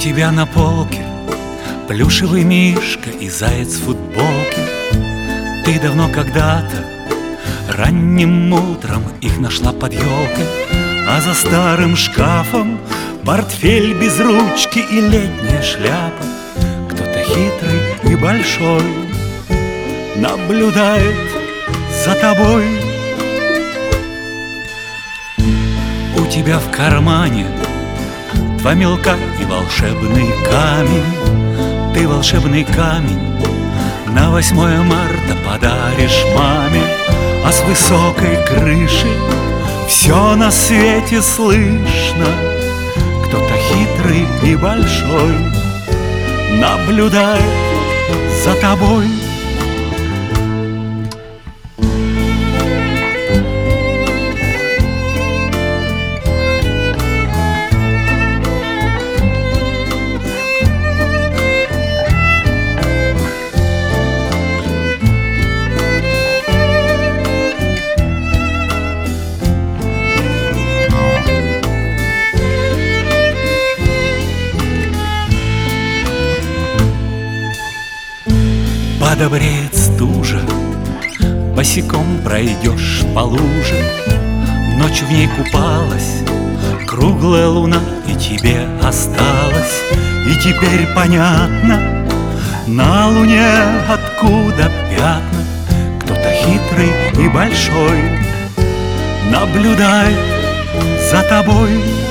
тебя на полке плюшевый мишка и заяц в футболке. Ты давно когда-то ранним утром их нашла под елкой, а за старым шкафом портфель без ручки и летняя шляпа. Кто-то хитрый и большой наблюдает за тобой. У тебя в кармане два мелка и волшебный камень. Ты волшебный камень на 8 марта подаришь маме, а с высокой крыши все на свете слышно. Кто-то хитрый и большой наблюдает за тобой. Подобреет стужа, босиком пройдешь по луже. Ночью в ней купалась круглая луна, и тебе осталось. И теперь понятно на луне, откуда пятна. Кто-то хитрый и большой наблюдает за тобой.